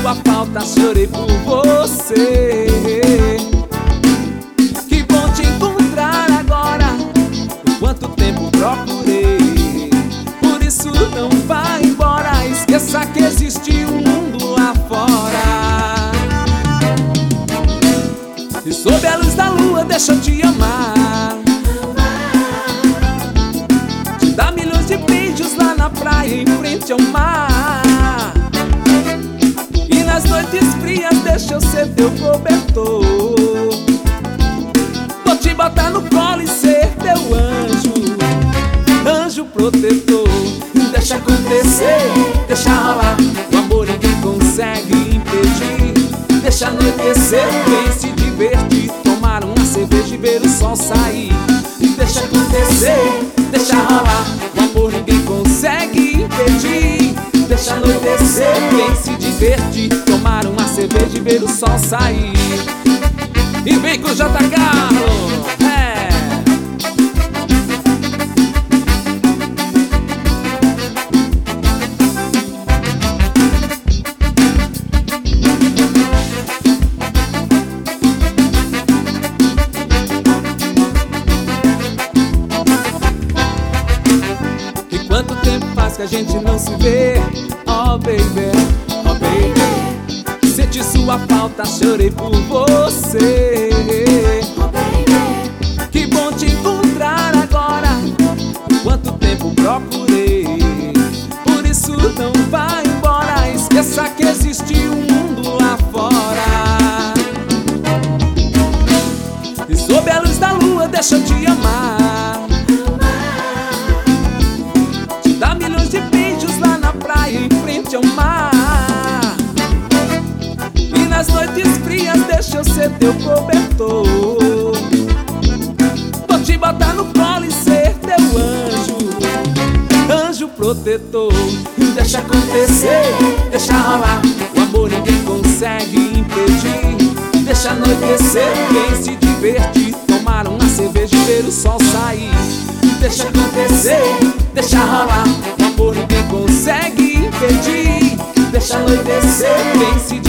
sua falta, chorei por você. Que bom te encontrar agora, por quanto tempo procurei. Por isso não vá embora, esqueça que existe um mundo lá fora. E sob a luz da lua deixa eu te amar, te dar milhões de beijos lá na praia em frente ao mar. E nas noites frias deixa eu ser teu cobertor. Vou te botar no colo e ser teu anjo, anjo protetor. Deixa acontecer, deixa rolar, o amor ninguém consegue impedir. Deixa anoitecer, vem se divertir, tomar uma cerveja e ver o sol sair. Deixa acontecer, deixa rolar, o amor ninguém consegue impedir. Deixa anoitecer, vem se divertir, tomar uma cerveja e ver o sol sair. E vem com o J. Carlos, Quanto tempo faz que a gente não se vê? Oh baby, oh baby, senti sua falta, chorei por você. Oh baby, que bom te encontrar agora, quanto tempo procurei. Por isso não vá embora, esqueça que existe um mundo lá fora. E sob a luz da lua deixa eu te amar, em frente ao mar. E nas noites frias deixa eu ser teu cobertor. Vou te botar no colo e ser teu anjo, anjo protetor. Deixa acontecer, deixa rolar, o amor ninguém consegue impedir. Deixa anoitecer, vem se divertir, tomar uma cerveja e ver o sol sair. Deixa acontecer, deixa rolar, o amor ninguém consegue impedir. Deixa anoitecer, vem se divertir,